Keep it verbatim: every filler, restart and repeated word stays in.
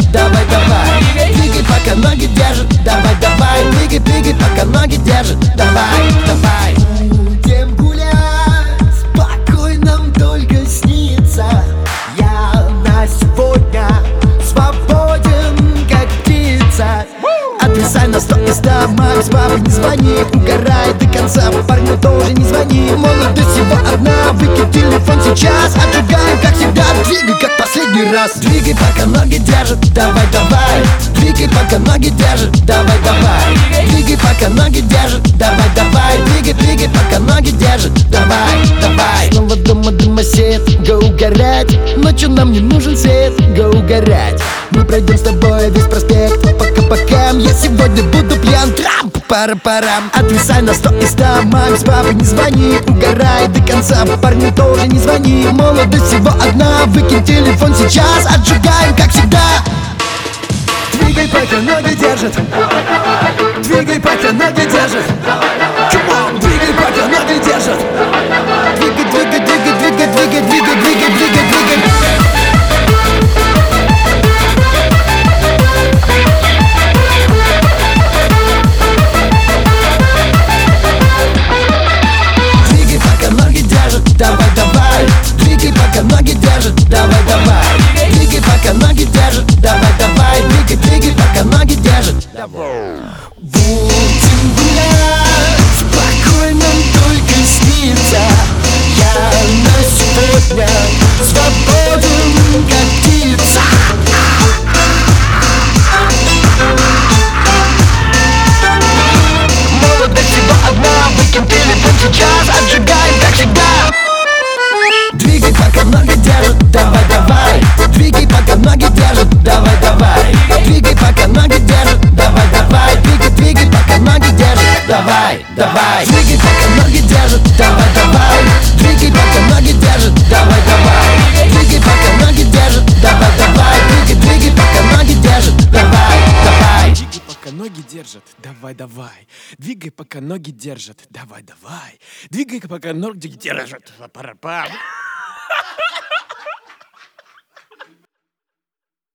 давай, давай. Двигай, пока ноги держат, давай, давай. Двигай, двигай, пока ноги держат, давай, давай. Будем гулять, спокойно нам только снится. Я на сегодня свободен, как птица. Отвисай на сто и ста, маме с папой не звони. Угорай до конца, парню тоже не звони. Молодость всего одна, выкинь телефон сейчас. Отжигаем, как всегда, двигай, как последний раз. Двигай, пока ноги держат, давай, давай. Двигай, пока ноги держат, давай, давай. Двигай, пока ноги держат, давай, давай. Двигай, двигай, пока ноги держат, давай, давай. Снова дома дымосед, го угорать. Ночью нам не нужен свет, го угорать. Мы пройдем с тобой весь проспект пока-пока. Я сегодня буду пьян, трам, пара-парам. Отвисай на сто и ста, маме с папой не звони. Угорай до конца, парню тоже не звони. Молодость всего одна, выкинь телефон сейчас. Отжигаем, как всегда. Двигай, пока ноги держат. Двигай, пока ноги держат. Двигай, пока ноги держат. Двигай, двигай, двигай, двигай, двигай, двигай, двигай, двигай, двигай. Давай, давай, двигай, пока ноги держат, давай, давай. Двигай, пока ноги держат, давай, давай. Двигай, двигай, пока ноги держат, давай. Будем гулять, спокойно только снится. Я на сегодня свободен, как птица. Молодость всего одна, выкинь телефон сейчас. Отжигаем, как всегда. Двигай, пока ноги держат, давай, давай. Двигай, пока ноги держат, давай, давай. Двигай, пока ноги держат, давай, давай. Двигай, двигай, пока ноги держат, давай, давай. Двигай, пока ноги держат, давай, давай. Двигай, пока ноги держат, давай, давай. Двигай, пока ноги держат, давай, давай. Двигай, двигай, пока ноги держат, давай, давай. Двигай, пока ноги держат, давай, давай. Двигай, пока ноги держат, давай, давай. Двигай, пока ноги держат, пара-пара.